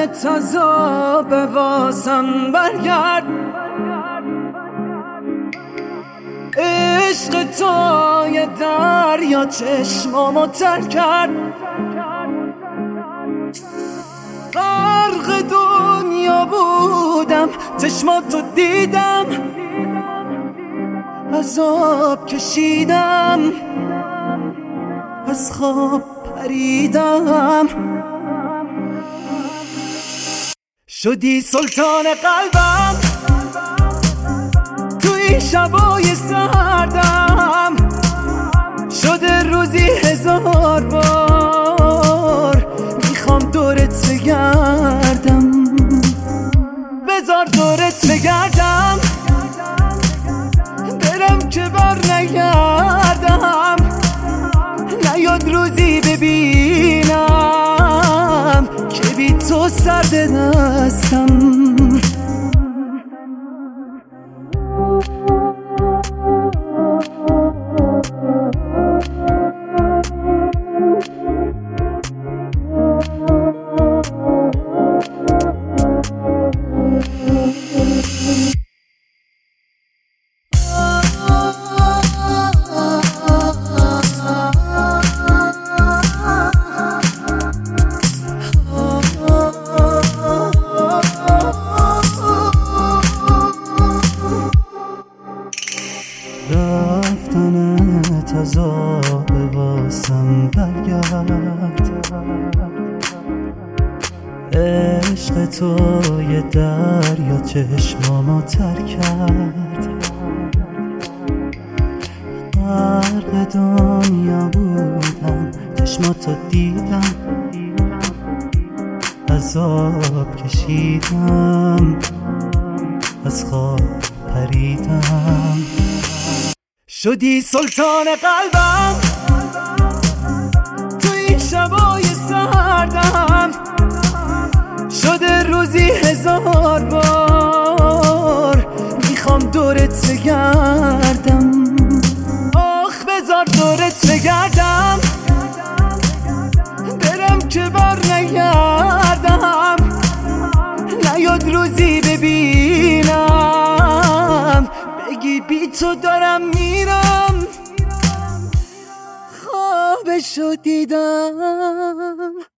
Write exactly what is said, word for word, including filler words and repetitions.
تازه به واسم برگرد، عشق تو یه دریا چشمامو تر کرد، غرق دنیا بودم چشماتو دیدم، عذاب کشیدم از خواب پریدم، شدی سلطان قلبم تو این شبای سردم، شده روزی هزار بار میخوام دورت بگردم، بذار دورت بگردم برم که بر نگردم، نیاد روزی ببینم که بی تو سرد دستم. رفتنت عذاب واسم برگرد، عشق تو یه دریا چشمامو تر کرد، غرق دنیا بودم چشماتو دیدم، عذاب کشیدم از خواب پریدم، شدی سلطان قلبم تو این شبای سردم، شده روزی هزار بار میخوام دورت بگردم، آخ بذار دورت بگردم برم که بر نگردم، نیاد روزی ببینم بگی بی تو دارم میرم، خوابشو دیدم.